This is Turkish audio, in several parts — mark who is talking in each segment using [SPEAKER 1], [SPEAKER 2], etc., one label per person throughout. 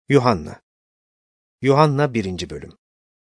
[SPEAKER 1] Yuhanna 1. Bölüm.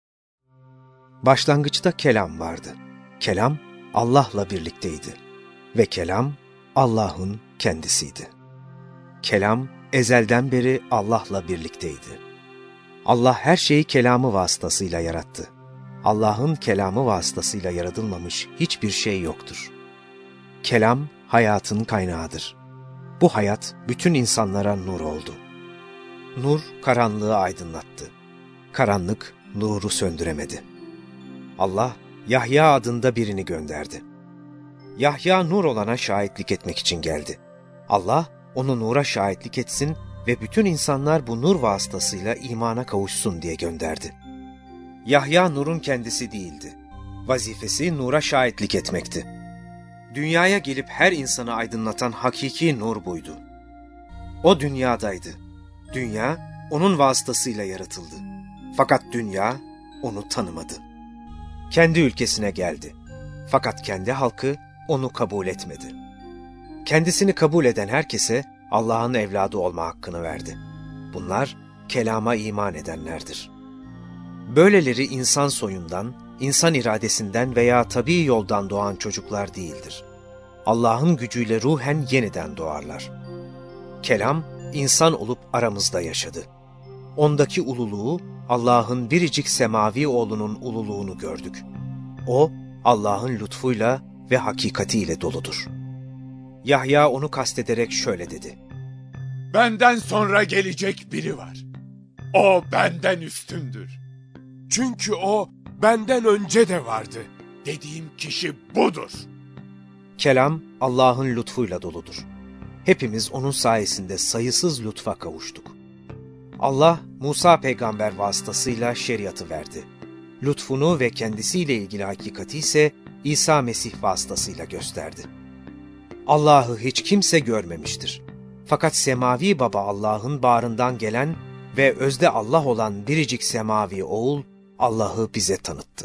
[SPEAKER 1] Başlangıçta kelam vardı. Kelam, Allah'la birlikteydi. Ve kelam, Allah'ın kendisiydi. Kelam, ezelden beri Allah'la birlikteydi. Allah her şeyi kelamı vasıtasıyla yarattı. Allah'ın kelamı vasıtasıyla yaratılmamış hiçbir şey yoktur. Kelam, hayatın kaynağıdır. Bu hayat bütün insanlara nur oldu. Nur, karanlığı aydınlattı. Karanlık, nuru söndüremedi. Allah, Yahya adında birini gönderdi. Yahya, nur olana şahitlik etmek için geldi. Allah, onu nura şahitlik etsin ve bütün insanlar bu nur vasıtasıyla imana kavuşsun diye gönderdi. Yahya, nurun kendisi değildi. Vazifesi nura şahitlik etmekti. Dünyaya gelip her insanı aydınlatan hakiki nur buydu. O dünyadaydı. Dünya, onun vasıtasıyla yaratıldı. Fakat dünya, onu tanımadı. Kendi ülkesine geldi. Fakat kendi halkı onu kabul etmedi. Kendisini kabul eden herkese Allah'ın evladı olma hakkını verdi. Bunlar, kelama iman edenlerdir. Böyleleri insan soyundan, insan iradesinden veya tabii yoldan doğan çocuklar değildir. Allah'ın gücüyle ruhen yeniden doğarlar. Kelam, insan olup aramızda yaşadı. Ondaki ululuğu, Allah'ın biricik semavi oğlunun ululuğunu gördük. O, Allah'ın lütfuyla ve hakikatiyle doludur. Yahya onu kastederek şöyle dedi.
[SPEAKER 2] Benden sonra gelecek biri var. O benden üstündür. Çünkü o benden önce de vardı. Dediğim kişi budur.
[SPEAKER 1] Kelam, Allah'ın lütfuyla doludur. Hepimiz onun sayesinde sayısız lütfa kavuştuk. Allah, Musa peygamber vasıtasıyla şeriatı verdi. Lütfunu ve kendisiyle ilgili hakikati ise İsa Mesih vasıtasıyla gösterdi. Allah'ı hiç kimse görmemiştir. Fakat semavi baba Allah'ın bağrından gelen ve özde Allah olan biricik semavi oğul Allah'ı bize tanıttı.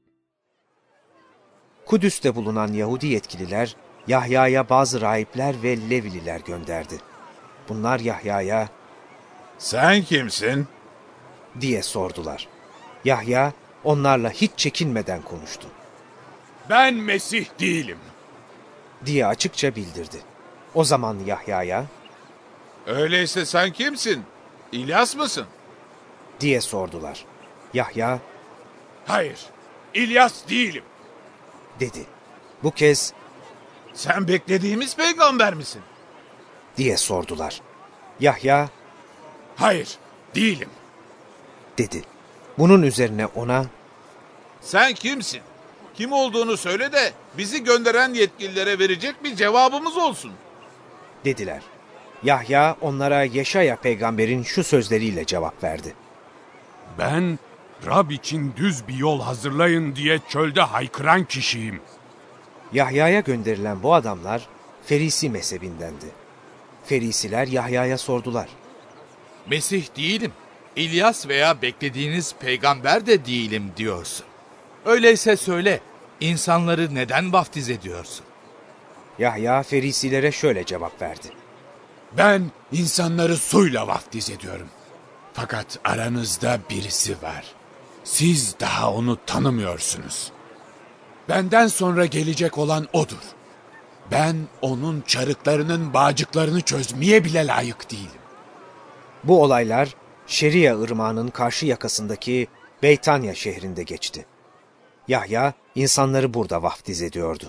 [SPEAKER 1] Kudüs'te bulunan Yahudi yetkililer Yahya'ya bazı rahipler ve Levililer gönderdi. Bunlar Yahya'ya
[SPEAKER 2] "Sen kimsin?"
[SPEAKER 1] diye sordular. Yahya onlarla hiç çekinmeden konuştu.
[SPEAKER 2] "Ben Mesih değilim,"
[SPEAKER 1] diye açıkça bildirdi. O zaman Yahya'ya
[SPEAKER 2] "Öyleyse sen kimsin? İlyas mısın?"
[SPEAKER 1] diye sordular. Yahya,
[SPEAKER 2] "Hayır, İlyas değilim,"
[SPEAKER 1] dedi. Bu kez
[SPEAKER 2] "Sen beklediğimiz peygamber misin?"
[SPEAKER 1] diye sordular. Yahya,
[SPEAKER 2] "Hayır, değilim,"
[SPEAKER 1] dedi. Bunun üzerine ona,
[SPEAKER 3] "Sen kimsin? Kim olduğunu söyle de bizi gönderen yetkililere verecek bir cevabımız olsun,"
[SPEAKER 1] dediler. Yahya onlara Yeşaya peygamberin şu sözleriyle cevap verdi.
[SPEAKER 4] "Ben, Rab için düz bir yol hazırlayın diye çölde haykıran kişiyim."
[SPEAKER 1] Yahya'ya gönderilen bu adamlar Ferisi mezhebindendi. Ferisiler Yahya'ya sordular.
[SPEAKER 5] "Mesih değilim, İlyas veya beklediğiniz peygamber de değilim diyorsun. Öyleyse söyle, insanları neden vaftiz ediyorsun?"
[SPEAKER 1] Yahya Ferisilere şöyle cevap verdi.
[SPEAKER 2] "Ben insanları suyla vaftiz ediyorum. Fakat aranızda birisi var. Siz daha onu tanımıyorsunuz. Benden sonra gelecek olan odur. Ben onun çarıklarının bağcıklarını çözmeye bile layık değilim."
[SPEAKER 1] Bu olaylar Şeria ırmağının karşı yakasındaki Beytanya şehrinde geçti. Yahya insanları burada vaftiz ediyordu.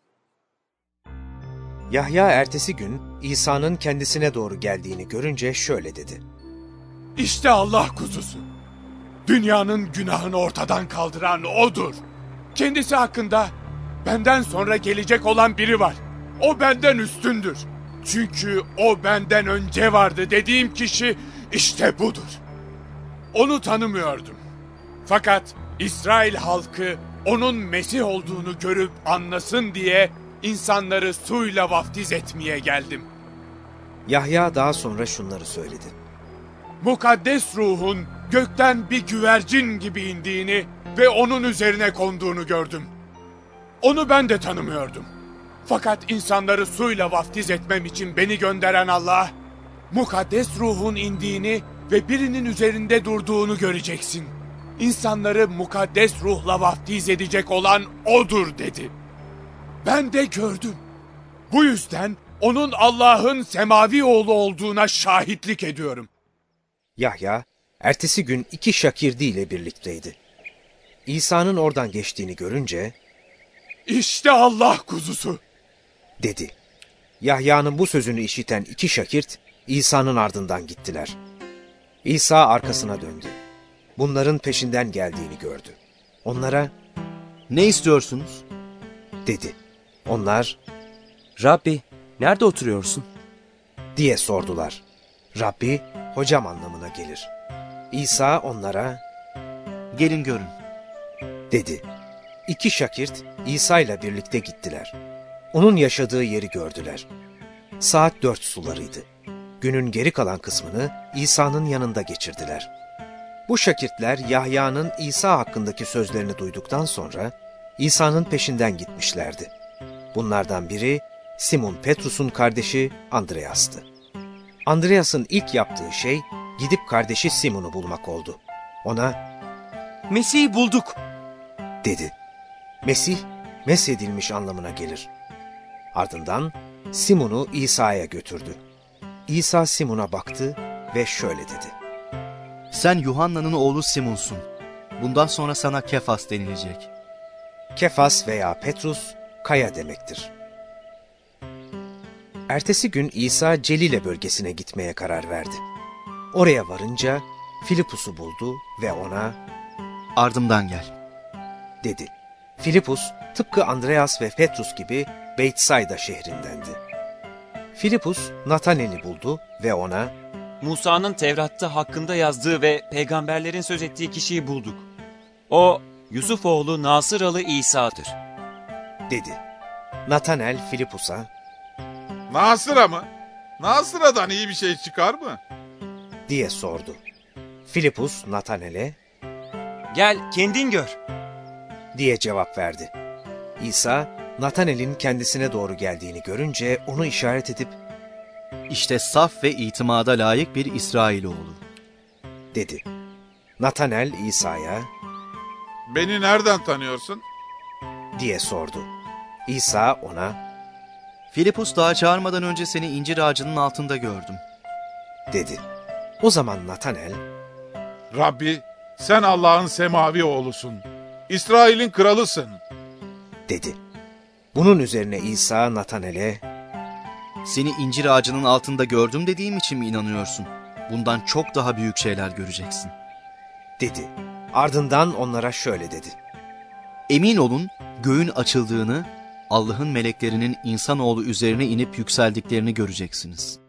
[SPEAKER 1] Yahya ertesi gün İsa'nın kendisine doğru geldiğini görünce şöyle dedi.
[SPEAKER 2] "İşte Allah kuzusu. Dünyanın günahını ortadan kaldıran odur. Kendisi hakkında benden sonra gelecek olan biri var. O benden üstündür. Çünkü o benden önce vardı dediğim kişi işte budur. Onu tanımıyordum. Fakat İsrail halkı onun Mesih olduğunu görüp anlasın diye insanları suyla vaftiz etmeye geldim."
[SPEAKER 1] Yahya daha sonra şunları söyledi.
[SPEAKER 2] "Mukaddes ruhun gökten bir güvercin gibi indiğini ve onun üzerine konduğunu gördüm. Onu ben de tanımıyordum. Fakat insanları suyla vaftiz etmem için beni gönderen Allah, mukaddes ruhun indiğini ve birinin üzerinde durduğunu göreceksin. İnsanları mukaddes ruhla vaftiz edecek olan O'dur dedi. Ben de gördüm. Bu yüzden onun Allah'ın semavi oğlu olduğuna şahitlik ediyorum.
[SPEAKER 1] Yahya, ertesi gün 2 şakirdi ile birlikteydi. İsa'nın oradan geçtiğini görünce,
[SPEAKER 2] İşte Allah kuzusu
[SPEAKER 1] dedi. Yahya'nın bu sözünü işiten 2 şakirt, İsa'nın ardından gittiler. İsa arkasına döndü. Bunların peşinden geldiğini gördü. Onlara,
[SPEAKER 6] "Ne istiyorsunuz?"
[SPEAKER 1] dedi. Onlar,
[SPEAKER 7] Rabbi, nerede oturuyorsun?
[SPEAKER 1] diye sordular. Rabbi, hocam anlamına gelir. İsa onlara,
[SPEAKER 6] "Gelin görün."
[SPEAKER 1] dedi. 2 şakirt İsa ile birlikte gittiler. Onun yaşadığı yeri gördüler. Saat 4 sularıydı. Günün geri kalan kısmını İsa'nın yanında geçirdiler. Bu şakirtler Yahya'nın İsa hakkındaki sözlerini duyduktan sonra İsa'nın peşinden gitmişlerdi. Bunlardan biri Simon Petrus'un kardeşi Andreas'tı. Andreas'ın ilk yaptığı şey gidip kardeşi Simon'u bulmak oldu. Ona,
[SPEAKER 7] Mesih'i bulduk.
[SPEAKER 1] dedi. Mesih, meshedilmiş anlamına gelir. Ardından Simon'u İsa'ya götürdü. İsa Simon'a baktı ve şöyle dedi.
[SPEAKER 6] "Sen Yuhanna'nın oğlu Simon'sun. Bundan sonra sana Kefas denilecek."
[SPEAKER 1] Kefas veya Petrus, kaya demektir. Ertesi gün İsa Celile bölgesine gitmeye karar verdi. Oraya varınca Filipus'u buldu ve ona,
[SPEAKER 6] "Ardımdan gel."
[SPEAKER 1] dedi. Filipus, tıpkı Andreas ve Petrus gibi Beytsaida şehrindendi. Filipus, Natanel'i buldu ve ona,
[SPEAKER 7] Musa'nın Tevrat'ta hakkında yazdığı ve peygamberlerin söz ettiği kişiyi bulduk. O, Yusuf oğlu Nasıralı İsa'dır.
[SPEAKER 1] dedi. Natanel Filipus'a,
[SPEAKER 3] Nasıra mı? Nasıra'dan iyi bir şey çıkar mı?
[SPEAKER 1] diye sordu. Filipus, Natanel'e,
[SPEAKER 7] Gel kendin gör.
[SPEAKER 1] diye cevap verdi. İsa, Natanel'in kendisine doğru geldiğini görünce onu işaret edip,
[SPEAKER 6] "İşte saf ve itimada layık bir İsrailoğlu."
[SPEAKER 1] dedi. Natanel İsa'ya,
[SPEAKER 3] Beni nereden tanıyorsun?
[SPEAKER 1] diye sordu. İsa ona,
[SPEAKER 6] "Filipus daha çağırmadan önce seni incir ağacının altında gördüm."
[SPEAKER 1] dedi. O zaman Natanel,
[SPEAKER 3] Rabbi, sen Allah'ın semavi oğlusun. İsrail'in kralısın.
[SPEAKER 1] dedi. Bunun üzerine İsa Natanel'e,
[SPEAKER 6] "Seni incir ağacının altında gördüm dediğim için mi inanıyorsun? Bundan çok daha büyük şeyler göreceksin."
[SPEAKER 1] dedi. Ardından onlara şöyle dedi.
[SPEAKER 6] "Emin olun, göğün açıldığını, Allah'ın meleklerinin insanoğlu üzerine inip yükseldiklerini göreceksiniz."